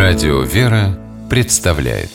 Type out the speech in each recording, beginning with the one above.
Радио «Вера» представляет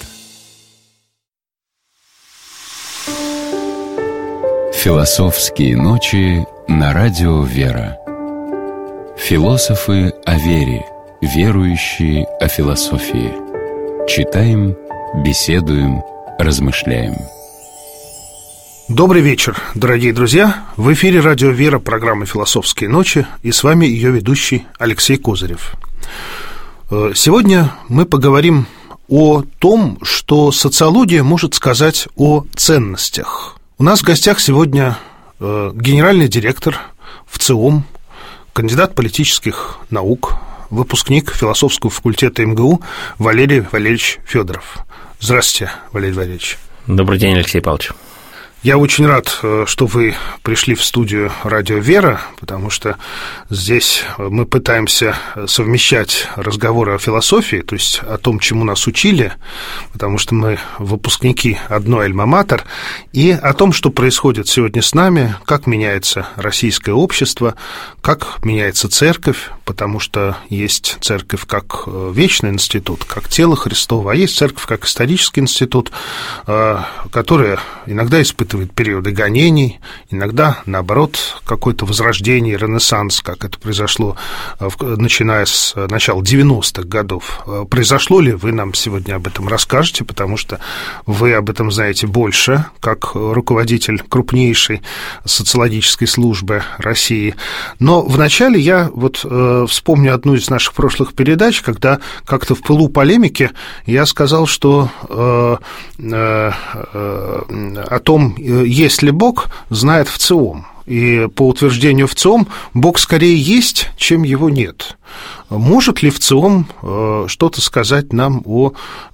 Философские ночи на Радио «Вера». Философы о вере, верующие о философии. Читаем, беседуем, размышляем. Добрый вечер, дорогие друзья! В эфире Радио «Вера», программа «Философские ночи», и с вами ее ведущий Алексей Козырев. Сегодня мы поговорим о том, что социология может сказать о ценностях. У нас в гостях сегодня генеральный директор ВЦИОМ, кандидат политических наук, выпускник философского факультета МГУ Валерий Валерьевич Федоров. Здравствуйте, Валерий Валерьевич. Добрый день, Алексей Павлович. Я очень рад, что вы пришли в студию «Радио Вера», потому что здесь мы пытаемся совмещать разговоры о философии, то есть о том, чему нас учили, потому что мы выпускники одной альма-матер, и о том, что происходит сегодня с нами, как меняется российское общество, как меняется церковь, потому что есть церковь как вечный институт, как тело Христово, а есть церковь как исторический институт, которая иногда испытывает периоды гонений, иногда, наоборот, какое-то возрождение, ренессанс, как это произошло, начиная с начала 90-х годов. Произошло ли, вы нам сегодня об этом расскажете, потому что вы об этом знаете больше, как руководитель крупнейшей социологической службы России. Но вначале я вспомню одну из наших прошлых передач, когда как-то в пылу полемики я сказал, что о том, есть ли Бог, знает ВЦИОМ. И по утверждению ВЦИОМ Бог скорее есть, чем его нет. Может ли ВЦИОМ что-то сказать нам о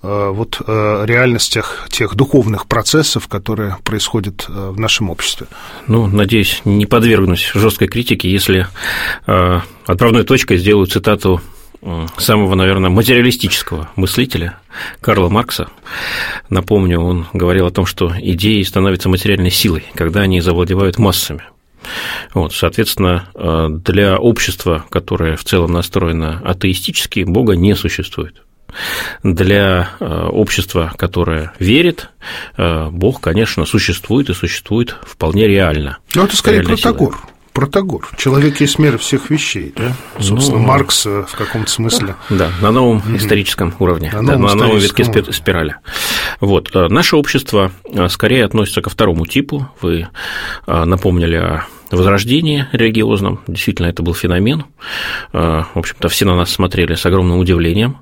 реальностях тех духовных процессов, которые происходят в нашем обществе? Надеюсь, не подвергнусь жесткой критике, если отправной точкой сделаю цитату самого, наверное, материалистического мыслителя Карла Маркса. Напомню, он говорил о том, что идеи становятся материальной силой, когда они завладевают массами. Соответственно, для общества, которое в целом настроено атеистически, Бога не существует. Для общества, которое верит, Бог, конечно, существует и существует вполне реально. Это скорее Протагор. Человек есть мера всех вещей, да? Собственно, Маркс в каком-то смысле. Да, на новом историческом уровне, на новом витке спирали. Наше общество скорее относится ко второму типу. Вы напомнили о возрождении религиозном. Действительно, это был феномен. В общем-то, все на нас смотрели с огромным удивлением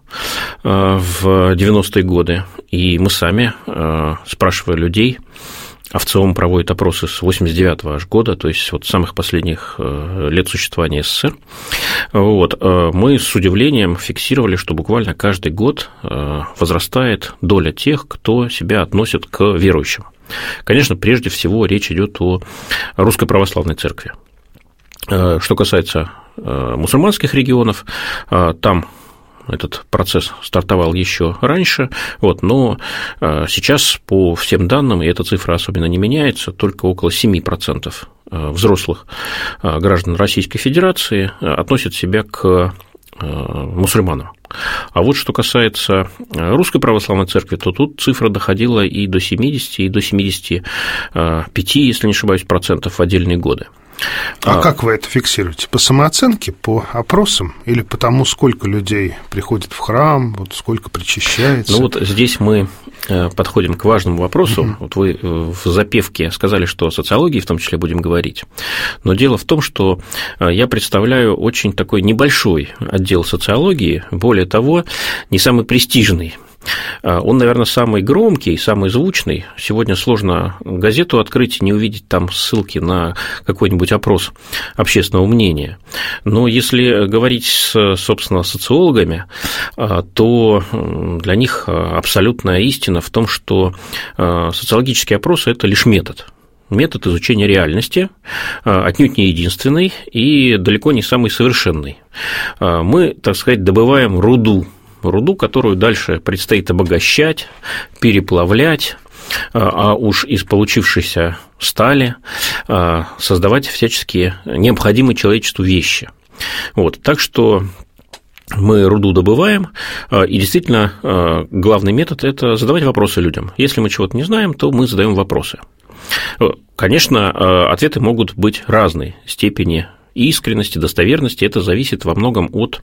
в 90-е годы. И мы сами, спрашивая людей, ВЦИОМ проводит опросы с 89-го аж года, то есть с самых последних лет существования СССР. Мы с удивлением фиксировали, что буквально каждый год возрастает доля тех, кто себя относит к верующим. Конечно, прежде всего речь идет о Русской Православной Церкви. Что касается мусульманских регионов, там этот процесс стартовал еще раньше, но сейчас по всем данным, и эта цифра особенно не меняется, только около 7% взрослых граждан Российской Федерации относят себя к мусульманам. А что касается Русской Православной Церкви, то тут цифра доходила и до 70, и до 75, если не ошибаюсь, процентов в отдельные годы. А как вы это фиксируете? По самооценке, по опросам или по тому, сколько людей приходит в храм, сколько причащается? Здесь мы подходим к важному вопросу. Вы в запевке сказали, что о социологии в том числе будем говорить. Но дело в том, что я представляю очень такой небольшой отдел социологии, более того, не самый престижный. Он, наверное, самый громкий, самый звучный. Сегодня сложно газету открыть и не увидеть там ссылки на какой-нибудь опрос общественного мнения. Но если говорить с, собственно, социологами, то для них абсолютная истина в том, что социологические опросы – это лишь метод изучения реальности, отнюдь не единственный и далеко не самый совершенный. Мы, так сказать, добываем руду, которую дальше предстоит обогащать, переплавлять, а уж из получившейся стали создавать всяческие необходимые человечеству вещи. Так что мы руду добываем, и действительно главный метод – это задавать вопросы людям. Если мы чего-то не знаем, то мы задаем вопросы. Конечно, ответы могут быть разной степени искренности, достоверности. Это зависит во многом от,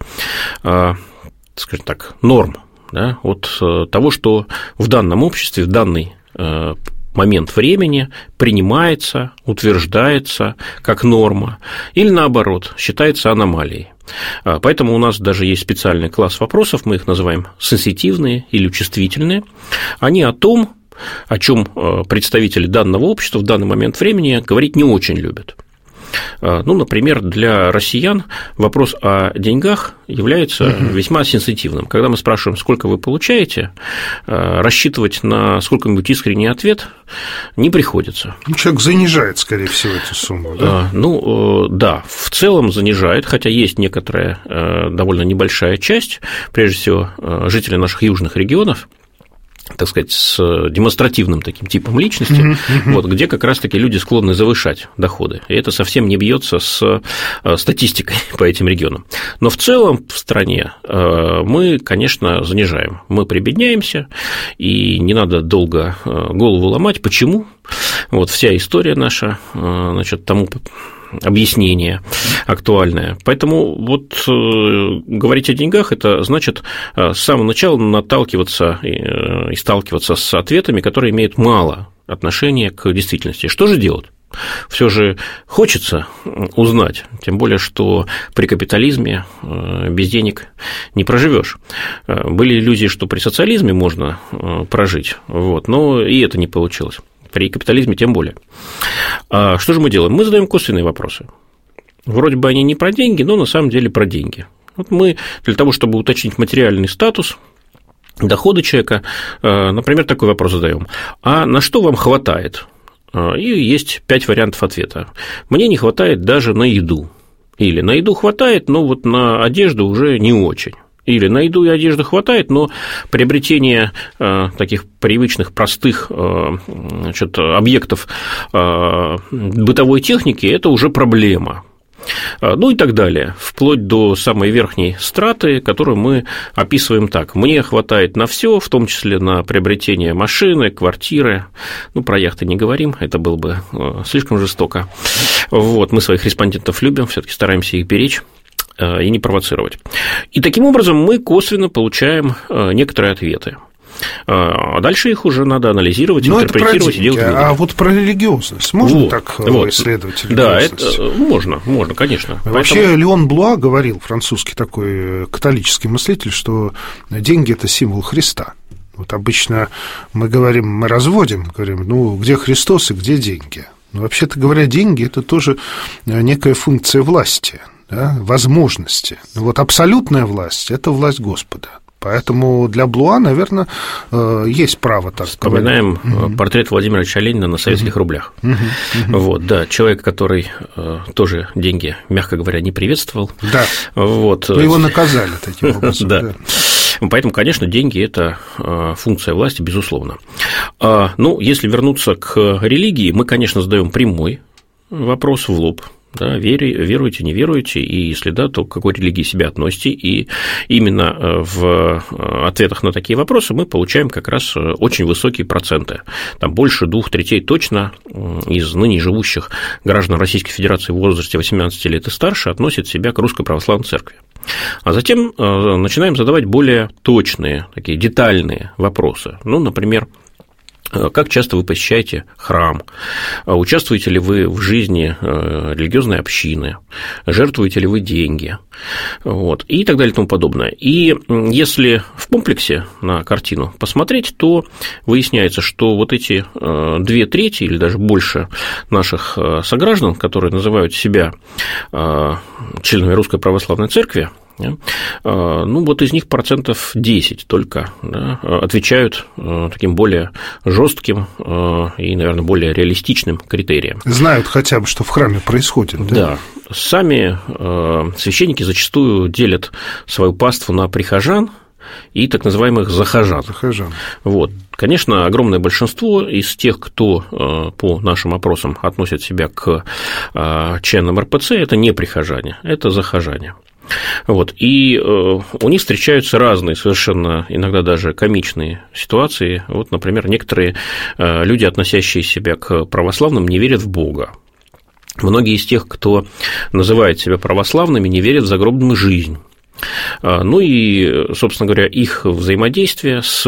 скажем так, норм, да, от того, что в данном обществе, в данный момент времени принимается, утверждается как норма или, наоборот, считается аномалией. Поэтому у нас даже есть специальный класс вопросов, мы их называем сенситивные или чувствительные. Они о том, о чем представители данного общества в данный момент времени говорить не очень любят. Ну, например, для россиян вопрос о деньгах является весьма сенситивным. Когда мы спрашиваем, сколько вы получаете, рассчитывать на сколько-нибудь искренний ответ не приходится. Человек занижает, скорее всего, эту сумму, да? Ну, да, в целом занижает, хотя есть некоторая довольно небольшая часть, прежде всего, жители наших южных регионов, так сказать, с демонстративным таким типом личности, вот, где как раз-таки люди склонны завышать доходы. И это совсем не бьется с статистикой по этим регионам. Но в целом в стране мы, конечно, занижаем. Мы прибедняемся, и не надо долго голову ломать. Почему? Вот вся история наша, значит, тому объяснение актуальное. Поэтому вот говорить о деньгах – это значит с самого начала наталкиваться и сталкиваться с ответами, которые имеют мало отношения к действительности. Что же делать? Все же хочется узнать, тем более, что при капитализме без денег не проживешь. Были иллюзии, что при социализме можно прожить, вот, но и это не получилось. При капитализме тем более. Что же мы делаем? Мы задаем косвенные вопросы. Вроде бы они не про деньги, но на самом деле про деньги. Вот мы для того, чтобы уточнить материальный статус, доходы человека, например, такой вопрос задаем. А на что вам хватает? И есть 5 вариантов ответа. Мне не хватает даже на еду. Или на еду хватает, но вот на одежду уже не очень. Или на еду и одежду хватает, но приобретение таких привычных, простых, значит, объектов бытовой техники – это уже проблема. Ну и так далее, вплоть до самой верхней страты, которую мы описываем так. Мне хватает на все, в том числе на приобретение машины, квартиры. Ну, про яхты не говорим, это было бы слишком жестоко. Вот, мы своих респондентов любим, все-таки стараемся их беречь и не провоцировать. И таким образом мы косвенно получаем некоторые ответы. А дальше их уже надо анализировать, интерпретировать и делать выводы. А вот про религиозность можно так исследовать? Да, это можно, конечно. Вообще Леон Блуа говорил, французский такой католический мыслитель, что деньги – это символ Христа. Вот обычно мы разводим, говорим, ну, где Христос и где деньги? Но вообще-то говоря, деньги – это тоже некая функция власти, да, возможности. Вот абсолютная власть – это власть Господа. Поэтому для Блуа, наверное, есть право так сказать. Вспоминаем портрет Владимира Ильича Ленина на советских рублях. Вот, да, человек, который тоже деньги, мягко говоря, не приветствовал. Да, вот. Но его наказали таким образом. Да. Поэтому, конечно, деньги – это функция власти, безусловно. Ну, если вернуться к религии, мы, конечно, задаем прямой вопрос в лоб. Да, веруете, не веруете, и если да, то к какой религии себя относите, и именно в ответах на такие вопросы мы получаем как раз очень высокие проценты, там больше 2/3 точно из ныне живущих граждан Российской Федерации в возрасте 18 лет и старше относят себя к Русской Православной Церкви. А затем начинаем задавать более точные, такие детальные вопросы, ну, например, как часто вы посещаете храм? Участвуете ли вы в жизни религиозной общины? Жертвуете ли вы деньги? Вот, и так далее и тому подобное. И если в комплексе на картину посмотреть, то выясняется, что вот эти 2/3 или даже больше наших сограждан, которые называют себя членами Русской Православной Церкви, ну, вот из них 10% только, да, отвечают таким более жестким и, наверное, более реалистичным критериям. Знают хотя бы, что в храме происходит. Да, да. Сами священники зачастую делят свою паству на прихожан и так называемых захожан. Вот. Конечно, огромное большинство из тех, кто по нашим опросам относит себя к членам РПЦ, это не прихожане, это захожане. Вот. И у них встречаются разные, совершенно иногда даже комичные ситуации. Вот, например, некоторые люди, относящие себя к православным, не верят в Бога. Многие из тех, кто называет себя православными, не верят в загробную жизнь. Ну и, собственно говоря, их взаимодействие с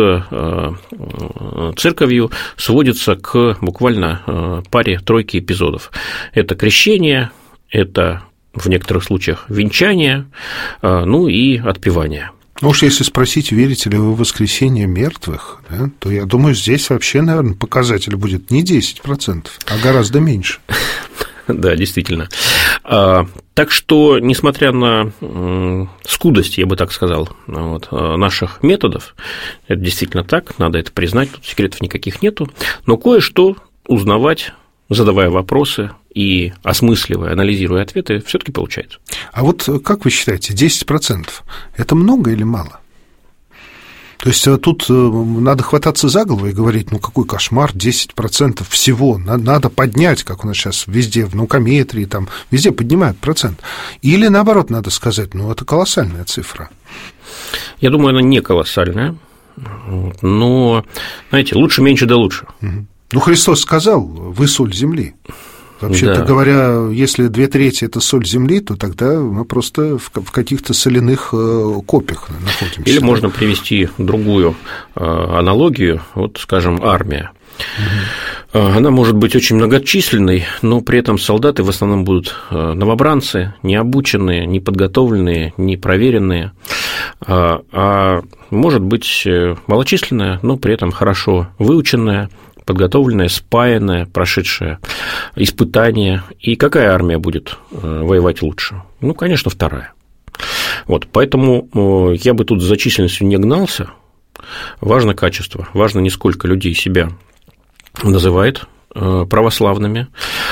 церковью сводится к буквально паре-тройке эпизодов. Это крещение, это в некоторых случаях венчание, ну и отпевание. Ну уж если спросить, верите ли вы в воскресение мертвых, да, то я думаю, здесь вообще, наверное, показатель будет не 10%, а гораздо меньше. Да, действительно. Так что, несмотря на скудость, я бы так сказал, вот, наших методов, это действительно так, надо это признать, тут секретов никаких нету, но кое-что узнавать, задавая вопросы и осмысливая, анализируя ответы, все-таки получается. А вот как вы считаете, 10% – это много или мало? То есть тут надо хвататься за голову и говорить, ну какой кошмар, 10% всего, надо поднять, как у нас сейчас везде в наукометрии, там везде поднимают процент. Или наоборот надо сказать, ну это колоссальная цифра. Я думаю, она не колоссальная, но, знаете, лучше меньше да лучше. Ну Христос сказал, вы соль земли. Вообще-то да. говоря, если 2/3 – это соль земли, то тогда мы просто в каких-то соляных копьях находимся. Или можно привести другую аналогию, вот, скажем, армия. Она может быть очень многочисленной, но при этом солдаты в основном будут новобранцы, необученные, неподготовленные, непроверенные, а может быть малочисленная, но при этом хорошо выученная, подготовленная, спаянная, прошедшая испытания. И какая армия будет воевать лучше? Ну, конечно, вторая. Вот, поэтому я бы тут за численностью не гнался. Важно качество, важно не сколько людей себя называет православными.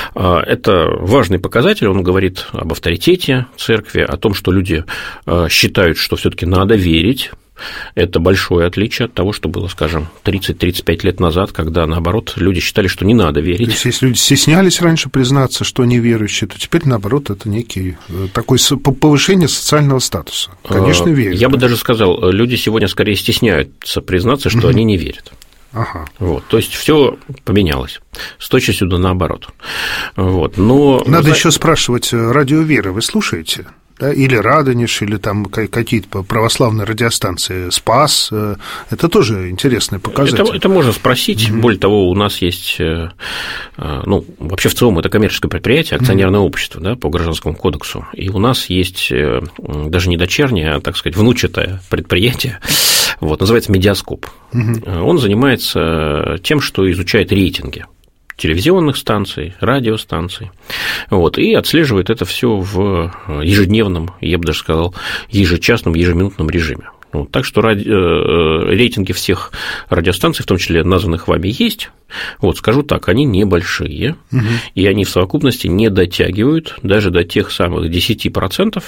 Это важный показатель, он говорит об авторитете церкви, о том, что люди считают, что все-таки надо верить. Это большое отличие от того, что было, скажем, 30-35 лет назад, когда, наоборот, люди считали, что не надо верить. То есть, если люди стеснялись раньше признаться, что они верующие, то теперь, наоборот, это некий такое повышение социального статуса. Конечно, верят. Я бы даже сказал, люди сегодня скорее стесняются признаться, что они не верят. Ага. Вот, то есть все поменялось, с точностью да наоборот. Вот, но... Надо еще спрашивать, радио Вера вы слушаете? Да, или Радонеж, или там какие-то православные радиостанции, Спас, это тоже интересный показатель. Это можно спросить, более того, у нас есть, ну, вообще в целом это коммерческое предприятие, акционерное общество, да, по Гражданскому кодексу, и у нас есть даже не дочернее, а, так сказать, внучатое предприятие, вот, называется «Медиаскоп». Он занимается тем, что изучает рейтинги телевизионных станций, радиостанций, вот, и отслеживает это все в ежедневном, я бы даже сказал, ежечасном, ежеминутном режиме. Вот, так что рейтинги всех радиостанций, в том числе названных вами, есть. Вот, скажу так, они небольшие, и они в совокупности не дотягивают даже до тех самых 10%,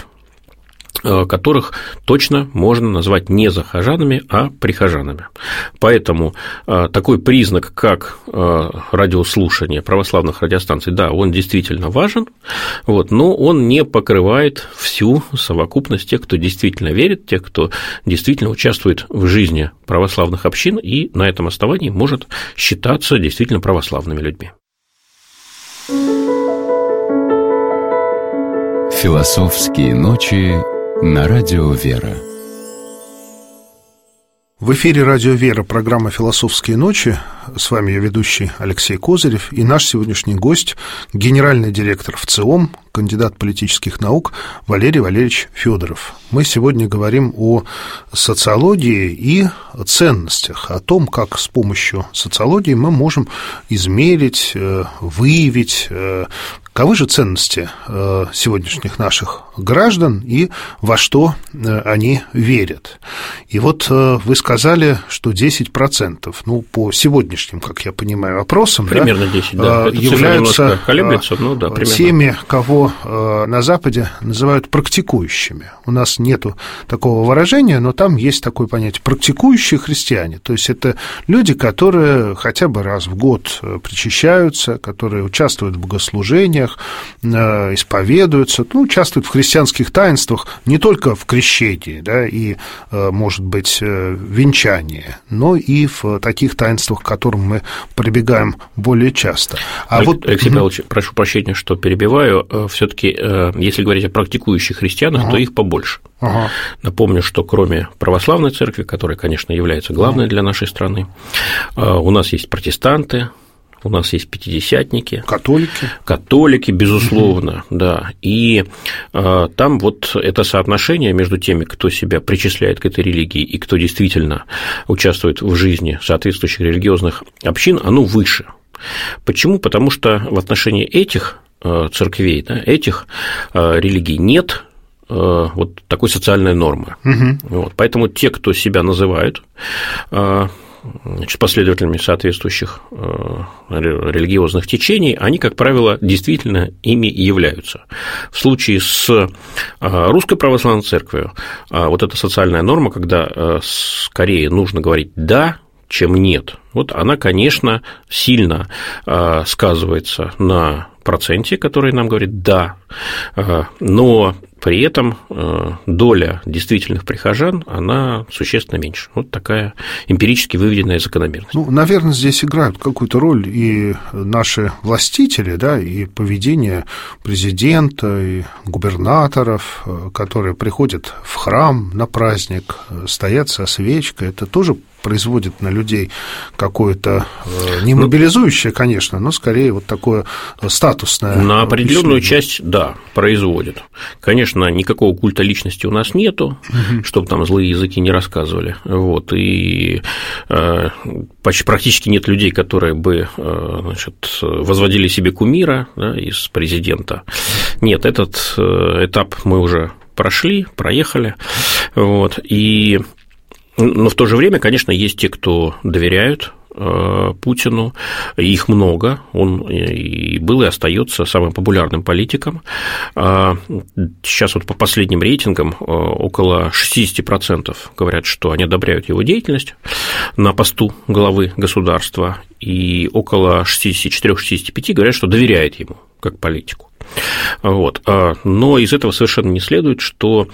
которых точно можно назвать не захожанами, а прихожанами. Поэтому такой признак, как радиослушание православных радиостанций, да, он действительно важен, вот, но он не покрывает всю совокупность тех, кто действительно верит, тех, кто действительно участвует в жизни православных общин и на этом основании может считаться действительно православными людьми. Философские ночи на радио Вера. В эфире радио Вера, программа «Философские ночи». С вами я ведущий Алексей Козырев и наш сегодняшний гость, генеральный директор ВЦИОМ, кандидат политических наук Валерий Валерьевич Федоров. Мы сегодня говорим о социологии и ценностях, о том, как с помощью социологии мы можем измерить, выявить, каковы же ценности сегодняшних наших граждан и во что они верят. И вот вы сказали, что 10%, ну, по сегодняшним, как я понимаю, опросам, примерно 10, да, являются колеблется, ну, да, теми, кого на Западе называют практикующими. У нас нету такого выражения, но там есть такое понятие практикующие христиане. То есть это люди, которые хотя бы раз в год причащаются, которые участвуют в богослужениях, служениях, исповедуются, участвуют в христианских таинствах не только в крещении, да, и, может быть, венчании, но и в таких таинствах, к которым мы прибегаем более часто. Алексей Павлович, прошу прощения, что перебиваю, все-таки, если говорить о практикующих христианах, то их побольше. Напомню, что кроме православной церкви, которая, конечно, является главной для нашей страны, у нас есть протестанты, у нас есть пятидесятники. Католики, безусловно, да. И там вот это соотношение между теми, кто себя причисляет к этой религии и кто действительно участвует в жизни соответствующих религиозных общин, оно выше. Почему? Потому что в отношении этих церквей, да, этих религий нет вот такой социальной нормы. Вот, поэтому те, кто себя называют последователями соответствующих религиозных течений, они, как правило, действительно ими являются. В случае с Русской Православной Церковью вот эта социальная норма, когда скорее нужно говорить «да», чем «нет», вот она, конечно, сильно сказывается на проценте, который нам говорит «да», но при этом доля действительных прихожан, она существенно меньше. Вот такая эмпирически выведенная закономерность. Наверное, здесь играют какую-то роль и наши властители, да, и поведение президента, и губернаторов, которые приходят в храм на праздник, стоят со свечкой. Это тоже производит на людей какое-то не мобилизующее, конечно, но скорее вот такое статусное. На определенную часть, да, производит. Конечно, никакого культа личности у нас нету, чтобы там злые языки не рассказывали. Вот, и практически нет людей, которые бы, значит, возводили себе кумира, да, из президента. Нет, этот этап мы уже проехали. Вот, но в то же время, конечно, есть те, кто доверяют Путину, их много, он и был, и остается самым популярным политиком. Сейчас вот по последним рейтингам около 60% говорят, что они одобряют его деятельность на посту главы государства, и около 64-65% говорят, что доверяют ему как политику. Вот. Но из этого совершенно не следует, что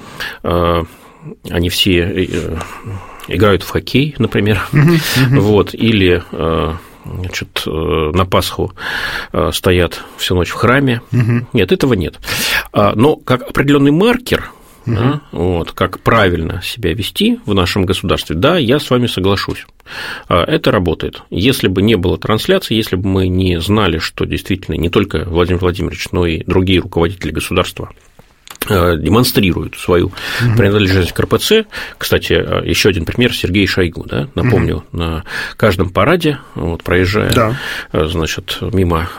они все играют в хоккей, например, вот, или, значит, на Пасху стоят всю ночь в храме. Нет, этого нет. Но как определенный маркер, да, вот, как правильно себя вести в нашем государстве, да, я с вами соглашусь. Это работает. Если бы не было трансляции, если бы мы не знали, что действительно не только Владимир Владимирович, но и другие руководители государства демонстрируют свою принадлежность к РПЦ. Кстати, еще один пример — Сергей Шойгу, да, напомню, на каждом параде, вот, проезжая, значит, мимо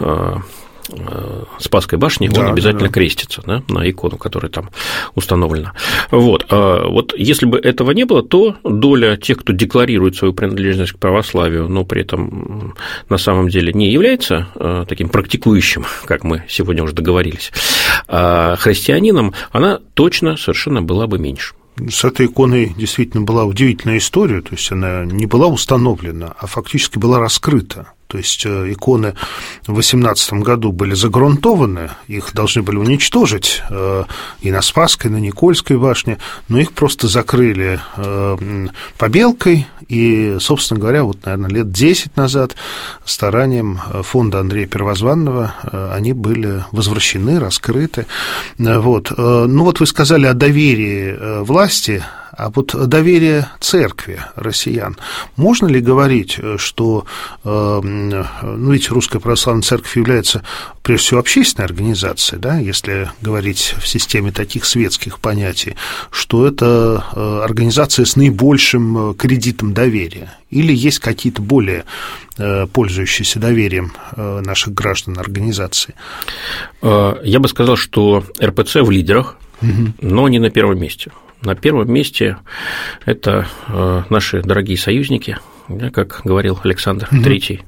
Спасской башни, он обязательно крестится, да, на икону, которая там установлена. Вот. Вот если бы этого не было, то доля тех, кто декларирует свою принадлежность к православию, но при этом на самом деле не является таким практикующим, как мы сегодня уже договорились, христианином, она точно совершенно была бы меньше. С этой иконой действительно была удивительная история, то есть она не была установлена, а фактически была раскрыта. То есть иконы в 18 году были загрунтованы, их должны были уничтожить и на Спасской, и на Никольской башне, но их просто закрыли побелкой, и, собственно говоря, вот, наверное, лет 10 назад старанием фонда Андрея Первозванного они были возвращены, раскрыты. Вот. Ну вот вы сказали о доверии власти, а вот доверие церкви россиян. Можно ли говорить, что, ведь Русская Православная Церковь является, прежде всего, общественной организацией, да, если говорить в системе таких светских понятий, что это организация с наибольшим кредитом доверия? Или есть какие-то более пользующиеся доверием наших граждан организации? Я бы сказал, что РПЦ в лидерах, но не на первом месте. На первом месте это наши дорогие союзники, как говорил Александр III,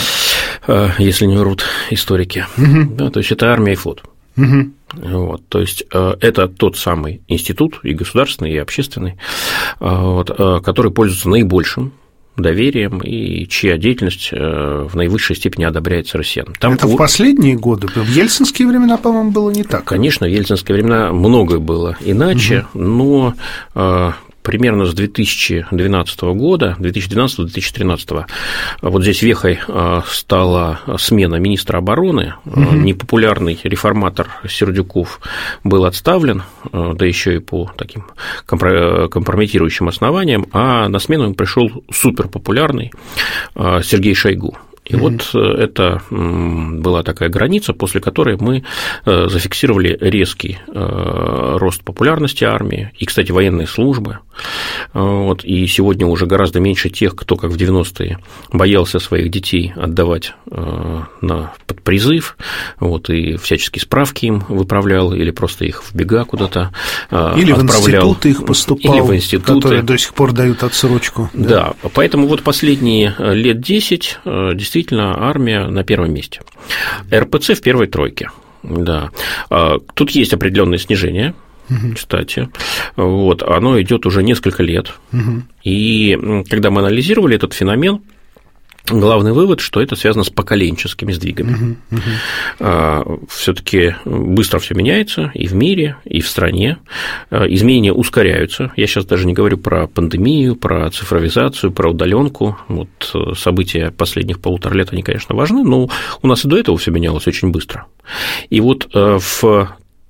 если не врут историки. Да, то есть это армия и флот. Вот, то есть это тот самый институт, и государственный, и общественный, вот, который пользуется наибольшим доверием и чья деятельность в наивысшей степени одобряется россиянам. Это в последние годы? В ельцинские времена, по-моему, было не так. Конечно, в ельцинские времена многое было иначе, но примерно с 2012 года, 2012-2013, вот здесь вехой стала смена министра обороны. Непопулярный реформатор Сердюков был отставлен, да еще и по таким компрометирующим основаниям, а на смену им пришел суперпопулярный Сергей Шойгу. И вот это была такая граница, после которой мы зафиксировали резкий рост популярности армии и, кстати, военной службы. Вот, и сегодня уже гораздо меньше тех, кто, как в 90-е, боялся своих детей отдавать под призыв, вот, и всяческие справки им выправлял, или просто их в бега куда-то или отправлял. В институты их поступал, или в институты, которые до сих пор дают отсрочку. Да, поэтому вот последние лет 10 действительно армия на первом месте. РПЦ в первой тройке. Да. Тут есть определенное снижение, кстати. Вот, оно идет уже несколько лет. И когда мы анализировали этот феномен, главный вывод, что это связано с поколенческими сдвигами. Все-таки быстро все меняется и в мире, и в стране. Изменения ускоряются. Я сейчас даже не говорю про пандемию, про цифровизацию, про удаленку. Вот события последних 1,5 лет, они, конечно, важны, но у нас и до этого все менялось очень быстро. И вот в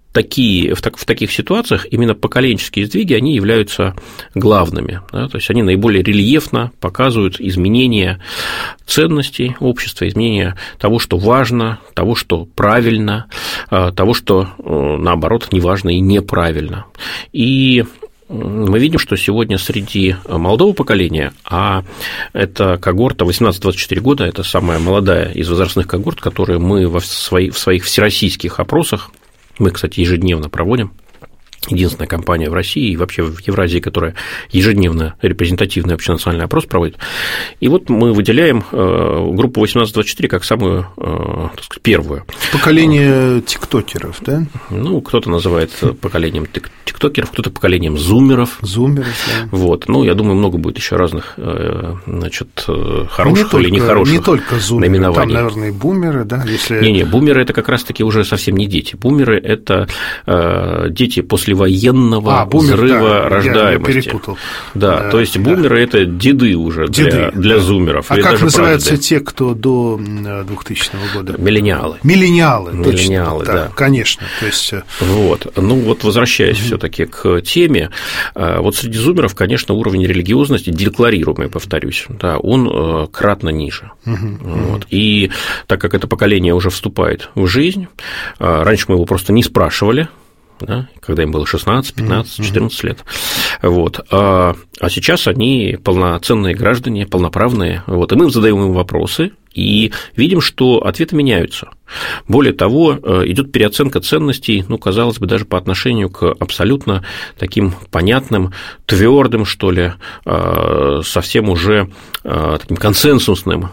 таких ситуациях именно поколенческие сдвиги, они являются главными, да, то есть они наиболее рельефно показывают изменения ценностей общества, изменения того, что важно, того, что правильно, того, что, наоборот, неважно и неправильно. И мы видим, что сегодня среди молодого поколения, а это когорта 18-24 года, это самая молодая из возрастных когорт, которые мы в своих всероссийских опросах, мы, кстати, ежедневно проводим, единственная компания в России и вообще в Евразии, которая ежедневно репрезентативный общенациональный опрос проводит. И вот мы выделяем группу 18-24 как самую, так сказать, первую. Поколение тиктокеров, да? Ну, кто-то называет поколением тиктокеров, кто-то поколением зумеров. Зумеров, да. Вот. Ну, я думаю, много будет еще разных, значит, хороших или нехороших не только зумеры, наименований. Там, наверное, и бумеры, да? Если... Не, бумеры – это как раз-таки уже совсем не дети. Бумеры – это дети послевоенного взрыва рождаемости. Я перепутал. Да, то есть бумеры – это деды уже для зумеров. А как называются те, кто до 2000 года? Миллениалы. Миллениалы, да. Конечно. То есть... Вот. Ну, вот возвращаясь все-таки к теме, вот среди зумеров, конечно, уровень религиозности, декларируемый, повторюсь, да, он кратно ниже. Вот. И так как это поколение уже вступает в жизнь, раньше мы его просто не спрашивали, да, когда им было 16, 15, 14 лет. Вот. А сейчас они полноценные граждане, полноправные. Вот. И мы задаем им вопросы и видим, что ответы меняются. Более того, идет переоценка ценностей, ну, казалось бы, даже по отношению к абсолютно таким понятным, твердым, что ли, совсем уже таким консенсусным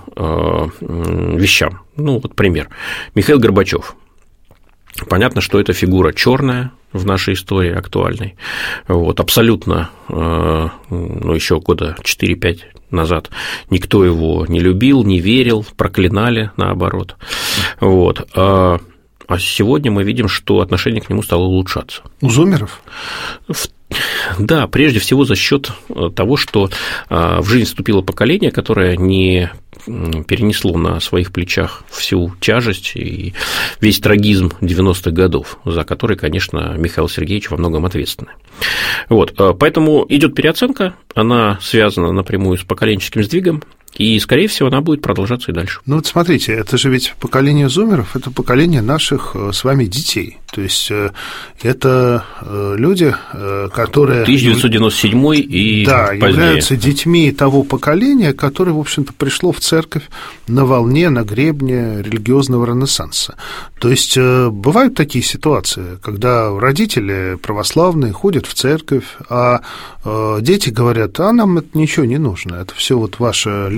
вещам. Ну, вот пример. Михаил Горбачев. Понятно, что это фигура черная в нашей истории актуальной. Вот, абсолютно, ну, еще года 4-5 назад никто его не любил, не верил, проклинали, наоборот. Вот. А сегодня мы видим, что отношение к нему стало улучшаться. У зумеров? Да, прежде всего за счет того, что в жизнь вступило поколение, которое не перенесло на своих плечах всю тяжесть и весь трагизм 90-х годов, за который, конечно, Михаил Сергеевич во многом ответственный. Вот, поэтому идет переоценка, она связана напрямую с поколенческим сдвигом, и, скорее всего, она будет продолжаться и дальше. Ну, вот смотрите, это же ведь поколение зумеров, это поколение наших с вами детей. То есть, это люди, которые... 1997 и да, позднее. Являются детьми того поколения, которое, в общем-то, пришло в церковь на волне, на гребне религиозного ренессанса. То есть, бывают такие ситуации, когда родители православные ходят в церковь, а дети говорят, а нам это ничего не нужно, это все вот ваше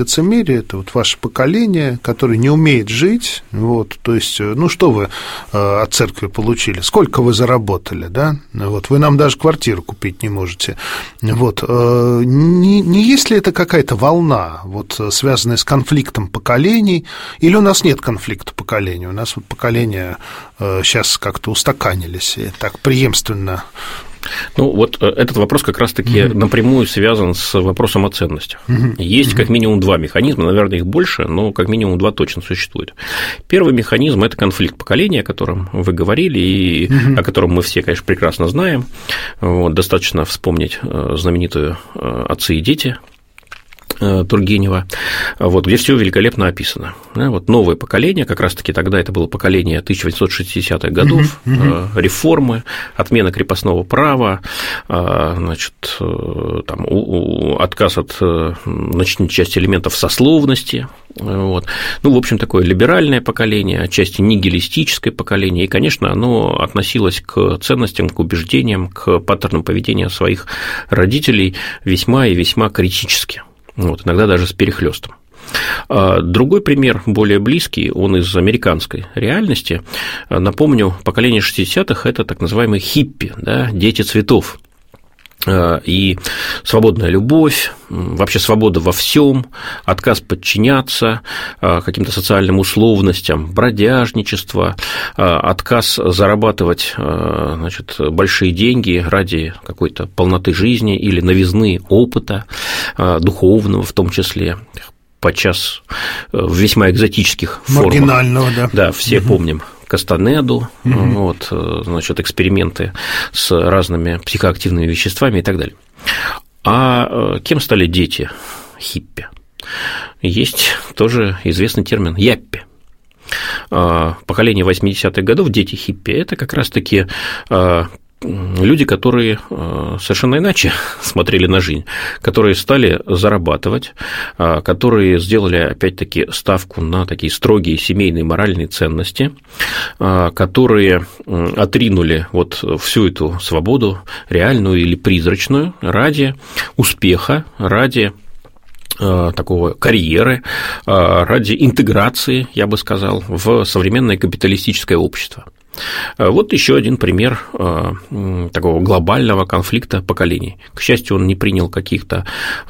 лицемерие, это вот ваше поколение, которое не умеет жить, вот, то есть, ну, что вы от церкви получили, сколько вы заработали, да, вот, вы нам даже квартиру купить не можете, вот, не есть ли это какая-то волна, вот, связанная с конфликтом поколений, или у нас нет конфликта поколений, у нас вот поколения сейчас как-то устаканились и так преемственно. Ну, вот этот вопрос как раз-таки напрямую связан с вопросом о ценностях. Есть как минимум два механизма, наверное, их больше, но как минимум два точно существует. Первый механизм – это конфликт поколений, о котором вы говорили, и о котором мы все, конечно, прекрасно знаем. Вот, достаточно вспомнить знаменитую «Отцы и дети» Тургенева, вот, где все великолепно описано. Вот новое поколение, как раз-таки тогда это было поколение 1860-х годов, реформы, отмена крепостного права, значит, там, отказ от значительной части элементов сословности. Вот. Ну, в общем, такое либеральное поколение, отчасти нигилистическое поколение, и, конечно, оно относилось к ценностям, к убеждениям, к паттернам поведения своих родителей весьма и весьма критически. Вот, иногда даже с перехлёстом. Другой пример, более близкий, он из американской реальности. Напомню, поколение 60-х – это так называемые хиппи, да, дети цветов. И свободная любовь, вообще свобода во всем, отказ подчиняться каким-то социальным условностям, бродяжничество, отказ зарабатывать, значит, большие деньги ради какой-то полноты жизни или новизны опыта, духовного в том числе, подчас в весьма экзотических формах. Маргинального, да. Да, все помним Кастанеду, вот, значит, эксперименты с разными психоактивными веществами и так далее. А кем стали дети хиппи? Есть тоже известный термин «яппи». Поколение 80-х годов, дети хиппи – это как раз-таки люди, которые совершенно иначе смотрели на жизнь, которые стали зарабатывать, которые сделали, опять-таки, ставку на такие строгие семейные моральные ценности, которые отринули вот всю эту свободу, реальную или призрачную, ради успеха, ради такого карьеры, ради интеграции, я бы сказал, в современное капиталистическое общество. Вот еще один пример такого глобального конфликта поколений. К счастью, он не принял каких-то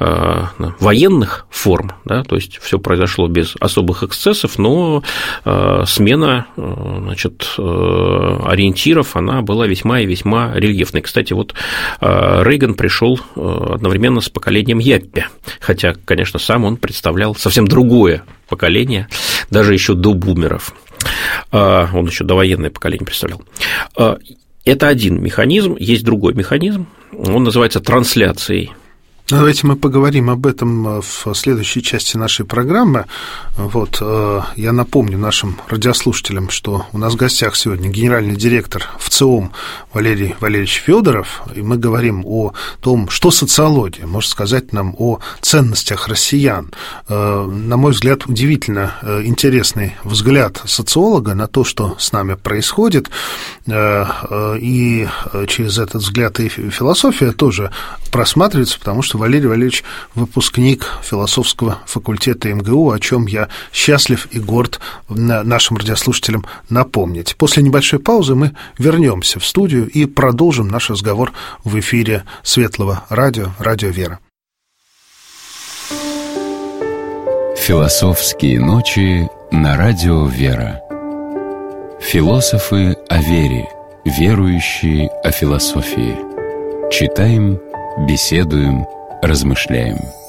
военных форм, да, то есть все произошло без особых эксцессов, но смена, значит, ориентиров, она была весьма и весьма рельефной. Кстати, вот Рейган пришел одновременно с поколением яппи, хотя, конечно, сам он представлял совсем другое поколение, даже еще до бумеров. Он еще довоенное поколение представлял. Это один механизм, есть другой механизм, он называется трансляцией. Давайте мы поговорим об этом в следующей части нашей программы. Вот, я напомню нашим радиослушателям, что у нас в гостях сегодня генеральный директор ВЦИОМ Валерий Валерьевич Федоров, и мы говорим о том, что социология может сказать нам о ценностях россиян. На мой взгляд, удивительно интересный взгляд социолога на то, что с нами происходит, и через этот взгляд и философия тоже просматривается, потому что Валерий Валерьевич выпускник философского факультета МГУ, о чем я счастлив и горд нашим радиослушателям напомнить. После небольшой паузы мы вернемся в студию и продолжим наш разговор в эфире Светлого радио, Радио Вера. Философские ночи на Радио Вера. Философы о вере, верующие о философии. Читаем, беседуем, размышляем.